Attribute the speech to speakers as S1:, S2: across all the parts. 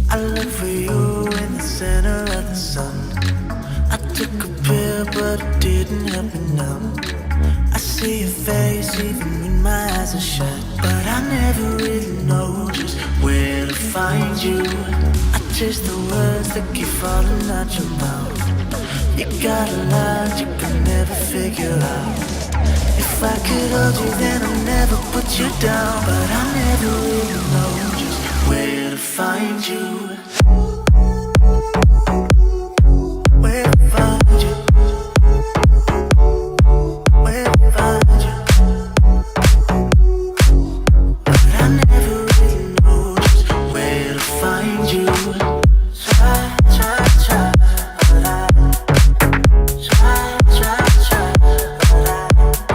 S1: I look for you in the center of the sun. I took a pill, but it didn't help me numb. I see your face even when my eyes are shut, but I never really know just where to find you. I chase the words that keep falling out your mouth. You got a lot you can never figure out. If I could hold you, then I'll never put you down, but I never really know just where to find you. Where to find you. Where to find you. But I never really know just where to find you. Try, but I try, but I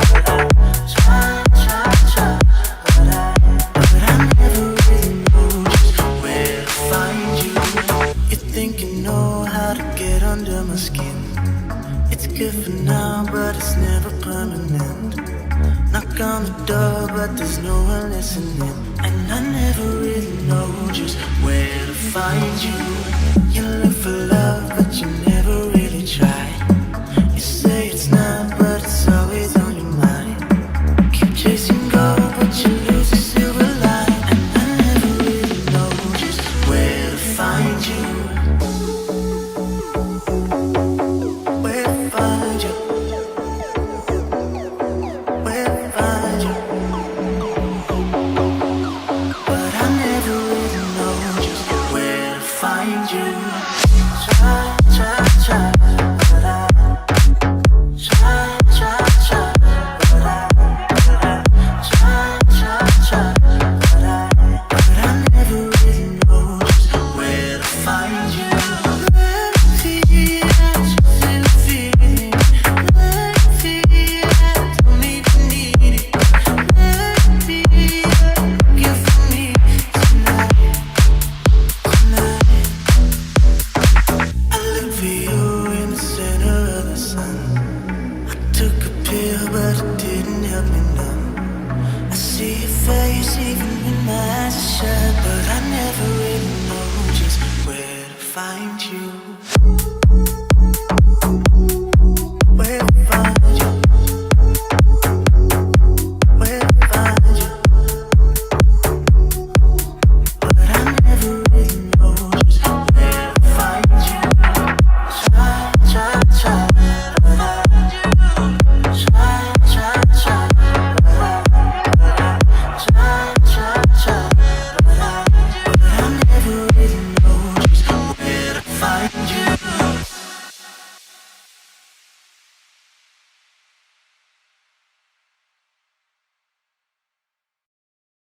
S1: try, but I never really know just where to find you. You think you know how to get under my skin. It's good for now, but it's never permanent. Knock on the door, but there's no one listening. And I never really know just where to find you. You look for love, but you never really try. You say it's not, but it's always on your mind. Keep chasing gold, but you lose the silver line. And I never really know just where to find you. Where to find you. Where to find you. But I never really know just where to find you. Try